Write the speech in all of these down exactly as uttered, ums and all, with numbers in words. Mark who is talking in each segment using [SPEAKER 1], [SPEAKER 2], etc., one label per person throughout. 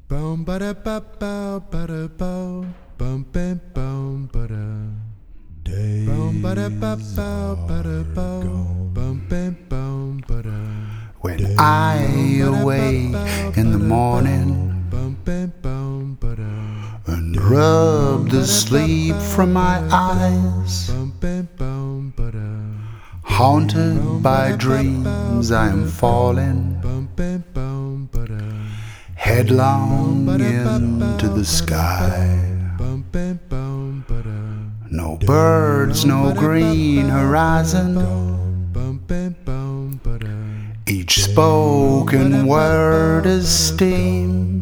[SPEAKER 1] Boom ba da ba ba ba da bo, bum bam bum ba da. Boom ba da ba ba ba da bo, bum bam bum ba da.
[SPEAKER 2] When I awake in the morning and rub the sleep from my eyes, haunted by dreams I am falling headlong into the sky. No birds, no green horizon, each spoken word is steam.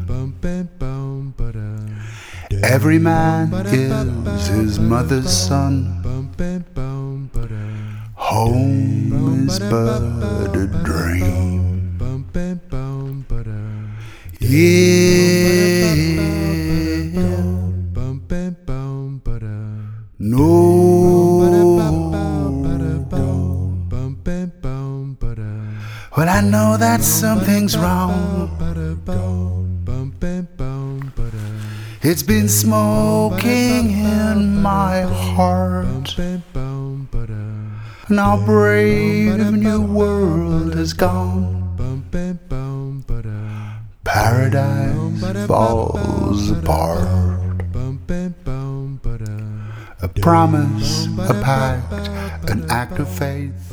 [SPEAKER 2] Every man is his mother's son. Home is but a dream. Yeah. No. Well, I know that something's wrong. It's been smoking in my heart. Now brave new world has gone. Paradise falls apart. A promise, a pact, an act of faith.